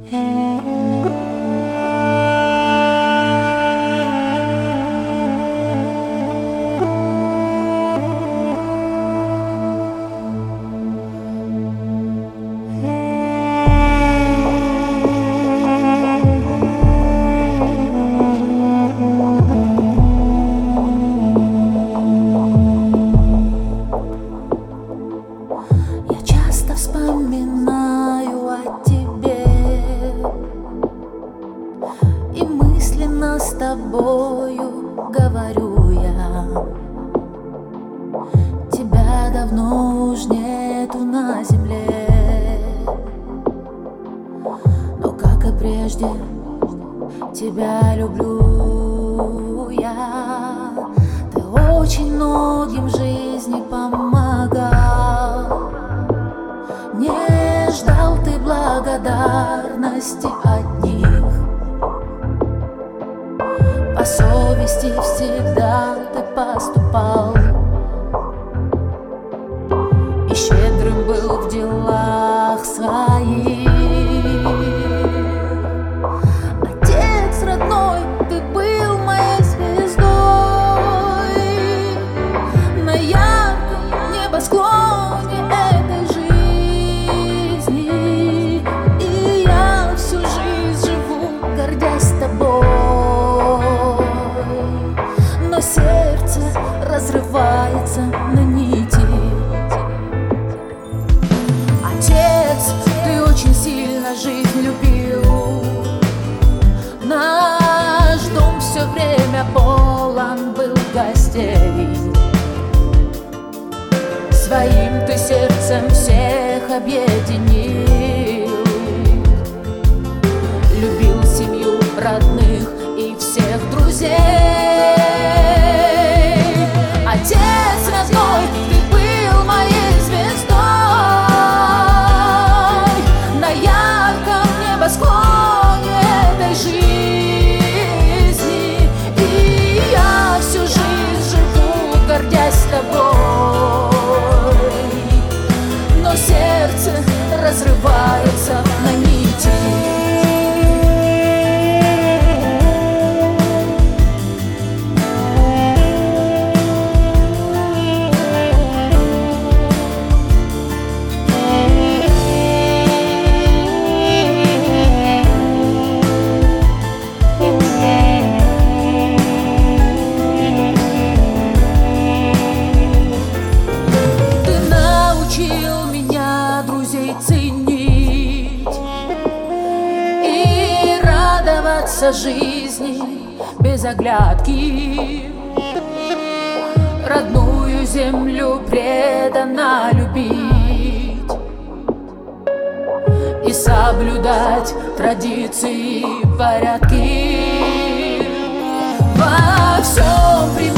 Вспоминаю о тебе и мысленно с тобою говорю я. Тебя давно уж нету на земле, но как и прежде тебя люблю я. Ты очень многим в жизни помогал, не ждал ты благодарности от них. По совести всегда ты поступал и щедрым был в делах своих. Отец родной, ты был моей звездой на ярком небосклоне этой жизни. Гордясь тобой, но сердце разрывается на нити. Отец, ты очень сильно жизнь любил. Наш дом все время полон был гостей. Своим ты сердцем всех объединил. Любил семью, родных и всех друзей. Отец родной, ты был моей звездой на ярком небосклоне этой жизни. И я всю жизнь живу, гордясь тобой, но сердце разрывается на нити. Ценить и радоваться жизни без оглядки. Родную землю преданно любить и соблюдать традиции, порядки. Во всем